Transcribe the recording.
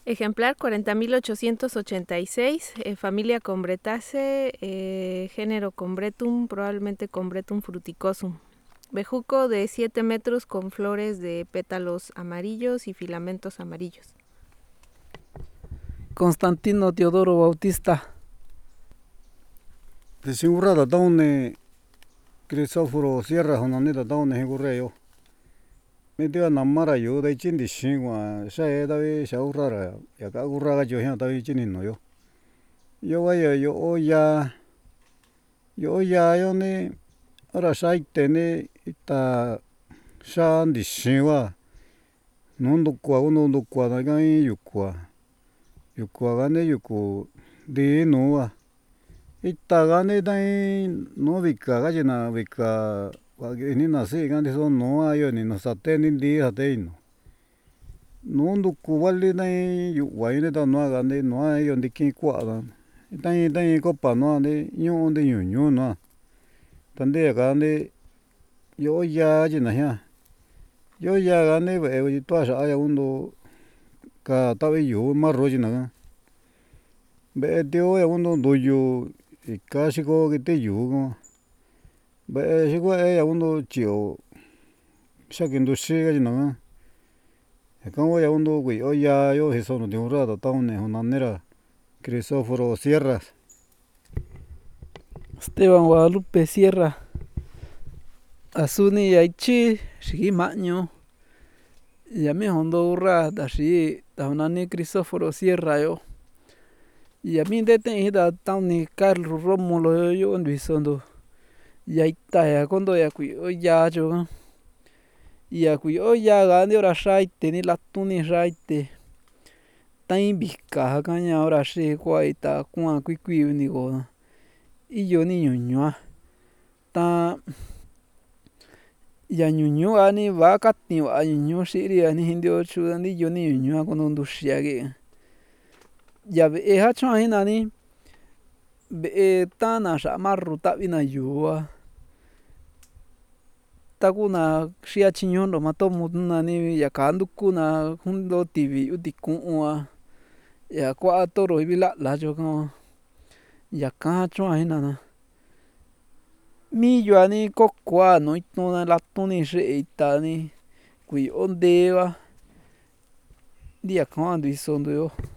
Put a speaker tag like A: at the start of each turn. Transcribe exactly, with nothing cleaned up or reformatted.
A: Ejemplar cuarenta mil ochocientos ochenta y seis, eh, familia Combrettaceae, eh, género Combretum, probablemente Combretum fruticosum. Bejuco de siete metros con flores de pétalos amarillos y filamentos amarillos.
B: Constantino Teodoro Bautista.
C: Desigurada taune Crisóforo Sierra honanita taune hingurreyo. Medio namara yo de chindi shingwa shae davi shaurara ya ka gurraga yo hian davi chinino yo. Yo vaya yo oya yo oya yo ni ora shaite ni ita shandi shingwa nundu kwa nundu kwa da gai yukwa yukwa gane yuku di nuwa ita gane dai no vika ga yena vika ni nasi gane so no ayo ni no sate ni di ate no nundu kuwali dai yuwa ine da no gane no ayo ndiki kwa da dai dai kopa no ande ñu de ñuñu no tande gane yo ya yina jian yo ya gane ve tua sha ya undo ka tavi yu marro yina ve tio ya undo nduyu ika xiko kite yu ve xiko e ya undo chio xakindu xi ga yina eka ya undo kui o ya yo hiso no temporada taune honanera Crisóforo Sierra.
B: Esteban Guadalupe Sierra. Asuni yaichi shigi maño. Yami hondo urra dashi taunani Crisóforo Sierra yo. Yami dete ida tauni Carlos Rómulo yo nduisondo. Yaita ya kondo ya kui o ya yo. Ya kui o ya gane ora shaite ni latuni shaite. Tain bika kaña ora shi kwa ita kwa kui kui ni go. Iyo ni ñuñua. Ta ya ñuñua ni va kati va ñuñu shiri ani hindio chu ni yo ni ñuñua kono nduxia ge. Ya ve ha chua hina ni ve ta na sha marru ta vi na yua. Ta kuna xia chiño ndo matomu na ni ya kandu kuna hundo tivi uti ku'ua. Ya kwa toro vila la yo ko. Ya ka chua hina na. Mi yua ni kokua no ituna latuni shi ita ni kui onde va. Dia kwa nduisondo yo.